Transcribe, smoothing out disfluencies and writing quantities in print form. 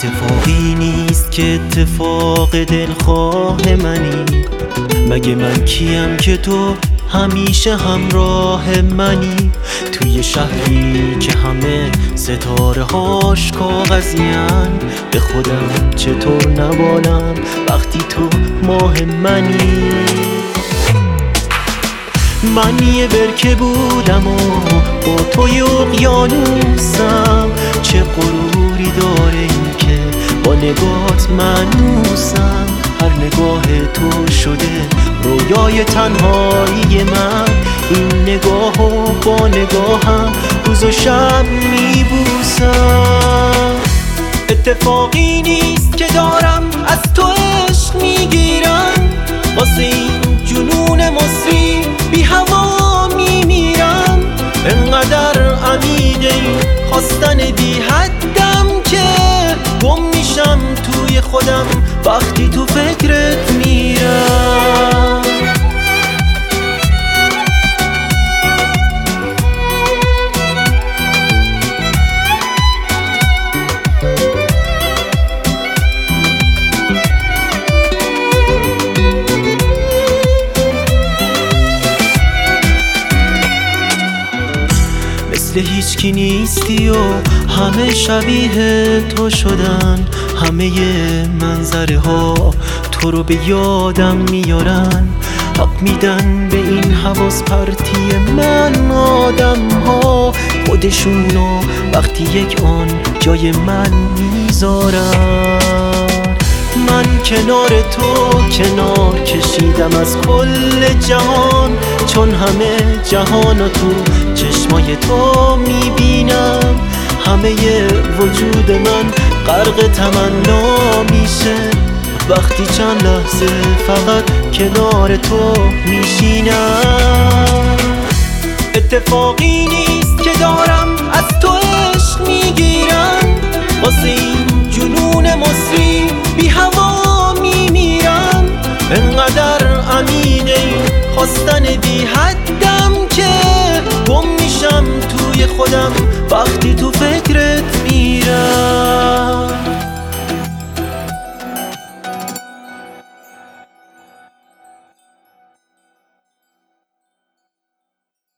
اتفاقی نیست که اتفاق دلخواه منی. مگه من کیم که تو همیشه همراه منی؟ توی شهری که همه ستاره هاش کاغذین، به خودم چطور نبالم وقتی تو ماه منی؟ من یه برکه بودم و با توی اقیانوسم، چه غروری داره این که با نگاهت منوسم. هر نگاه تو شده رویای تنهایی من، این نگاهو با نگاهم روز و شب میبوسم. اتفاقی نیست که دارم از تو عشق میگیرم، واسه این جنون مصری بی هوا میمیرم. انقدر عمیقه این خواستن بی حدم که گم میشم توی خودم وقتی تو فکرت میرم. مثل هیچکی نیستی و همه شبیه تو شدن، همه منظره ها تو رو به یادم میارن. حق میدن به این حواس پرتی من آدم ها، خودشونو وقتی یک آن جای من میذارن. من کنار تو کنار کشیدم از کل جهان، چون همه جهانو تو چشمای تو میبینم. همه وجود من غرق تمنا میشه وقتی چند لحظه فقط کنار تو میشینم. اتفاقی نیست که دارم از تو عشق میگیرم، واسه این جنون مصری بی هوا میمیرم. انقدر عمیقه این خواستن بی حد